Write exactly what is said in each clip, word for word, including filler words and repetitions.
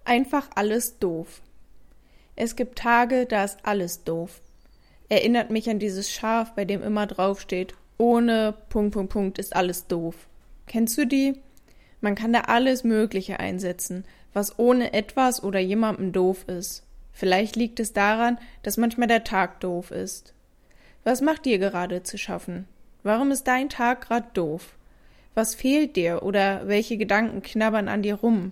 Einfach alles doof. Es gibt Tage, da ist alles doof. Erinnert mich an dieses Schaf, bei dem immer draufsteht, ohne Punkt, Punkt, Punkt ist alles doof. Kennst du die? Man kann da alles Mögliche einsetzen, was ohne etwas oder jemandem doof ist. Vielleicht liegt es daran, dass manchmal der Tag doof ist. Was macht dir gerade zu schaffen? Warum ist dein Tag gerade doof? Was fehlt dir oder welche Gedanken knabbern an dir rum?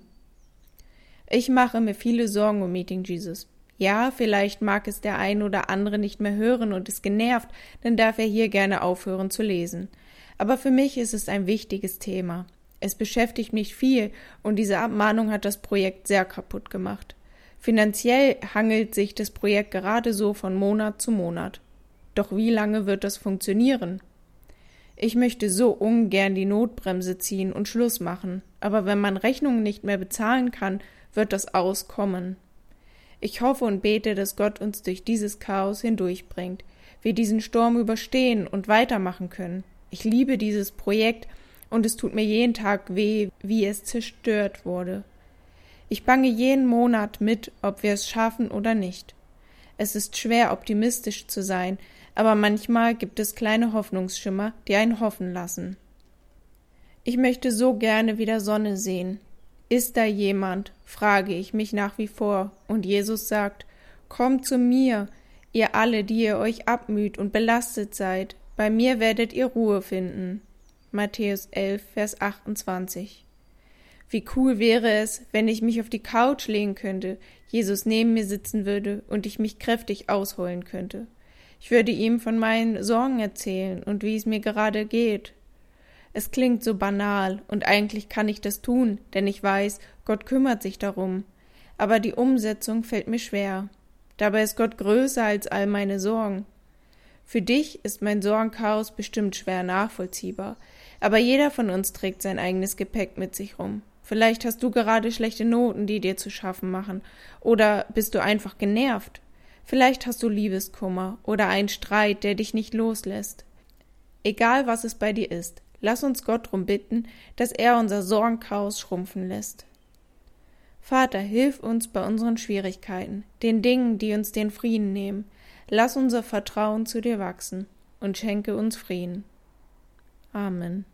Ich mache mir viele Sorgen um Meeting Jesus. Ja, vielleicht mag es der ein oder andere nicht mehr hören und ist genervt, dann darf er hier gerne aufhören zu lesen. Aber für mich ist es ein wichtiges Thema. Es beschäftigt mich viel und diese Abmahnung hat das Projekt sehr kaputt gemacht. Finanziell hangelt sich das Projekt gerade so von Monat zu Monat. Doch wie lange wird das funktionieren? Ich möchte so ungern die Notbremse ziehen und Schluss machen, aber wenn man Rechnungen nicht mehr bezahlen kann, wird das auskommen. Ich hoffe und bete, dass Gott uns durch dieses Chaos hindurchbringt, wir diesen Sturm überstehen und weitermachen können. Ich liebe dieses Projekt und es tut mir jeden Tag weh, wie es zerstört wurde. Ich bange jeden Monat mit, ob wir es schaffen oder nicht. Es ist schwer, optimistisch zu sein, aber manchmal gibt es kleine Hoffnungsschimmer, die einen hoffen lassen. Ich möchte so gerne wieder Sonne sehen. Ist da jemand, frage ich mich nach wie vor, und Jesus sagt, kommt zu mir, ihr alle, die ihr euch abmüht und belastet seid, bei mir werdet ihr Ruhe finden. Matthäus elf, Vers achtundzwanzig. Wie cool wäre es, wenn ich mich auf die Couch legen könnte, Jesus neben mir sitzen würde und ich mich kräftig ausheulen könnte. Ich würde ihm von meinen Sorgen erzählen und wie es mir gerade geht. Es klingt so banal und eigentlich kann ich das tun, denn ich weiß, Gott kümmert sich darum. Aber die Umsetzung fällt mir schwer. Dabei ist Gott größer als all meine Sorgen. Für dich ist mein Sorgenchaos bestimmt schwer nachvollziehbar, aber jeder von uns trägt sein eigenes Gepäck mit sich rum. Vielleicht hast du gerade schlechte Noten, die dir zu schaffen machen, oder bist du einfach genervt. Vielleicht hast du Liebeskummer oder einen Streit, der dich nicht loslässt. Egal, was es bei dir ist, lass uns Gott darum bitten, dass er unser Sorgenchaos schrumpfen lässt. Vater, hilf uns bei unseren Schwierigkeiten, den Dingen, die uns den Frieden nehmen. Lass unser Vertrauen zu dir wachsen und schenke uns Frieden. Amen.